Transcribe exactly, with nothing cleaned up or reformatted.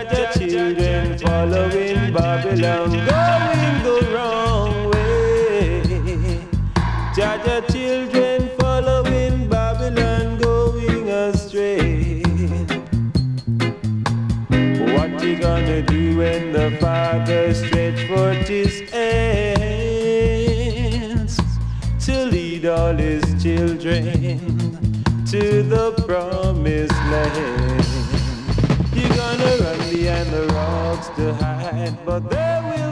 Jaja children following Babylon, going the wrong way. Jaja children following Babylon, going astray. What you gonna do when the Father stretch forth his hands to lead all his children to the promised land? You're gonna run behind the rocks to hide, but there will